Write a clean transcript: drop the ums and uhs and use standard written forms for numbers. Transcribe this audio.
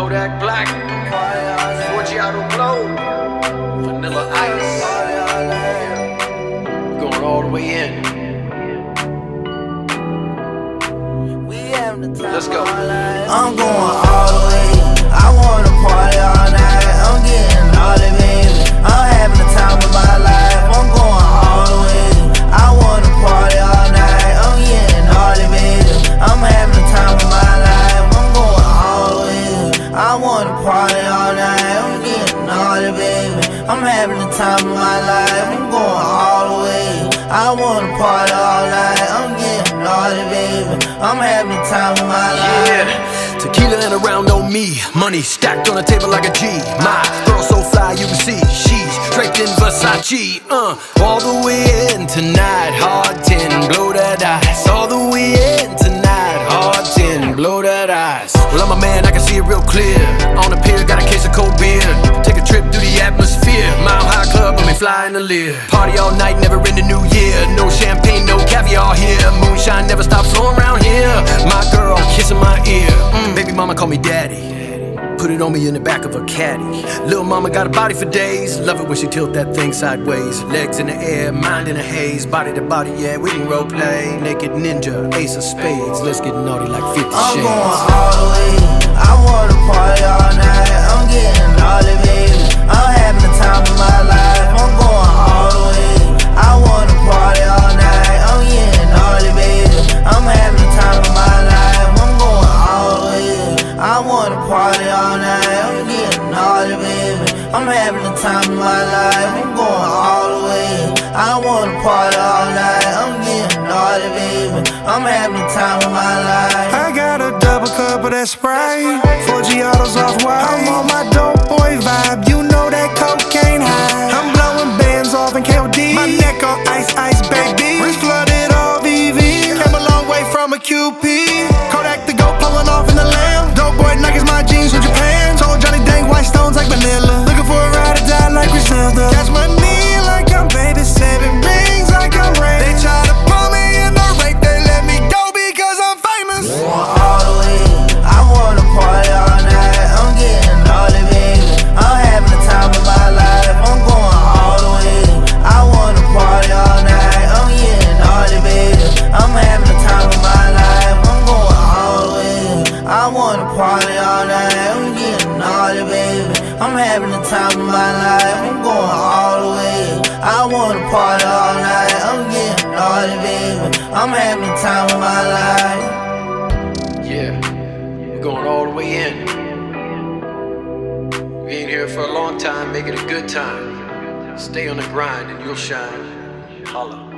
Kodak Black, Forgiato Glow, Vanilla Ice. We're going all the way in. Let's go. I'm going all the way. I wanna party all night. I'm getting all it, baby. I'm having the time of my life. I'm going all the way. I wanna party all night. I'm getting all it, baby. I'm having the time of my life. I'm going all the way. I wanna party all night. I'm getting all it, baby. I'm having the time of my life. I'm going all the way. I wanna party all night. I'm getting all it, baby. I'm having the time of my life. Yeah, tequila and a round on me. Money stacked on the table like a G. My girl so fly you can see she's draped in Versace. All the way in tonight, hard 10, blow that ice. All the way in tonight, hard 10, blow that ice. Well, I'm a man, I can see it real clear. On the pier, got a case of cold beer. Take a trip through the atmosphere. Mile High Club, let me fly in the Lear. Party all night, never in the new year. No champagne, no caviar here. Moonshine never stops flowing around here. My girl kissing my ear. Baby mama call me daddy. Put it on me in the back of a caddy. Little mama got a body for days. Love it when she tilt that thing sideways. Legs in the air, mind in a haze. Body to body, yeah, we can role play. Naked ninja, ace of spades. Let's get naughty like 50 Shades. I'm going all the way. I wanna party all night. I'm getting all it, baby. I'm having the time of my life. I'm going all the way. I wanna party all night. I'm getting all it, baby. I'm having the time of my life. I'm going all the way. I wanna party all night. I'm getting all it, baby. I'm having the time of my life. I'm going all the way. I wanna party all night. I'm getting all it, baby. I'm having the time of my life. I got a double cup of that Sprite, Forgiatos off-white. I'm on my dope boy vibe, you know that cocaine high. I'm blowing bands off in KOD, my neck on ice, ice, baby. Wrist flooded all VV, came a long way from a QP. Kodak the GOAT pulling off in the Lamb. Dope boy Nikes, my jeans from Japan. Told Johnny dang white stones like vanilla. Looking for a ride or die like Griselda. Catch my knee like I'm baby, 7 rings like I'm Ray. They try to pull me in the rape, they let me go because I'm famous. Going all the way. I wanna party all night. I'm getting all it, baby. I'm having the time of my life. I'm going all the way. I wanna party all night. I'm getting all it, baby. I'm having the time of my life. I'm going all the way. I wanna party all night. I'm getting all it, baby. I'm having the time of my life. I'm going all the way. I wanna party all night. I'm getting all it, baby. I'm having the time of my life. Yeah, we're going all the way in. We ain't here for a long time, make it a good time. Stay on the grind and you'll shine. Holla.